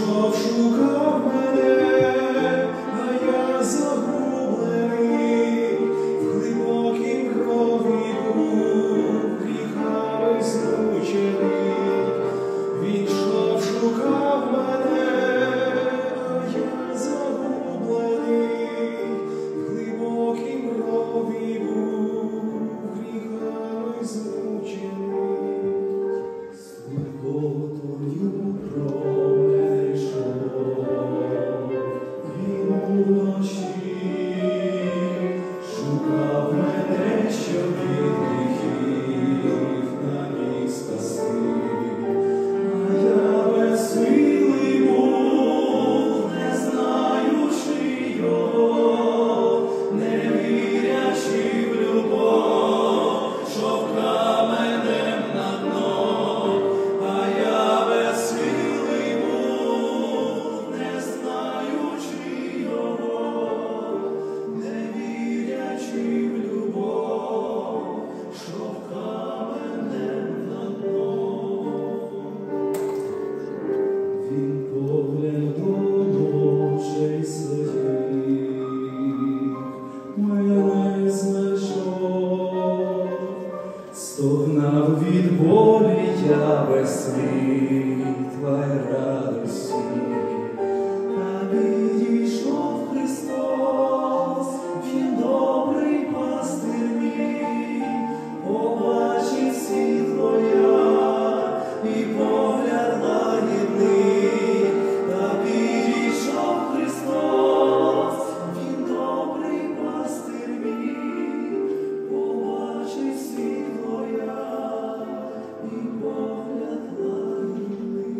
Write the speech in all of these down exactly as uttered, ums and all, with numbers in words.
йшов, шукав мене, а я загублений, в глибокім крові був, гріхами змучений. Він йшов, шукав мене, а я загублений, в глибокім крові був, гріхами змучений. Сліпотою промайшов він уночі, шукав мене, щоб від гріхів на мій спасти. А я безсилий був, не знаючи його, не вірячи в любов, що каменем на дно. А я безсилий був, не знаючи його, не вірячи в любов, що каменем на дно. Він поглядом очей своїх мене знайшов, стогнав від болі я без світла й радості. Та підійшов Христос, Він добрий пастир мій, побачив світло я і погляд лагідний. Та підійшов Христос, Він добрий пастир мій, побачив світло я і погляд лагідний.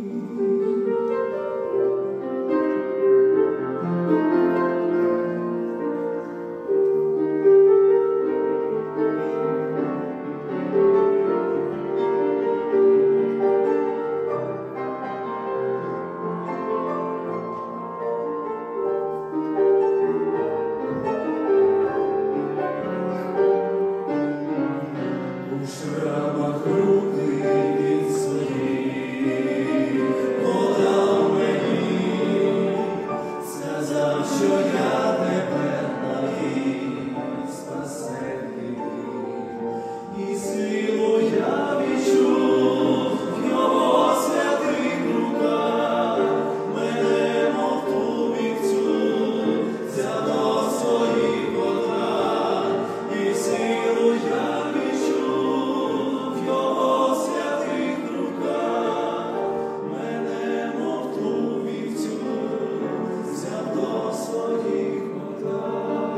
У шрамах руки від своїх подав мені, сказав, що я тепер навік спасений. І силу я відчув в Його святих руках, мене мов ту вівцю взяв до своїх потрав. І силу я відчув в Його святих руках, мене мов ту вівцю взяв до своїх потрав.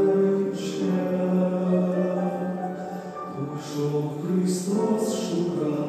Христос шукав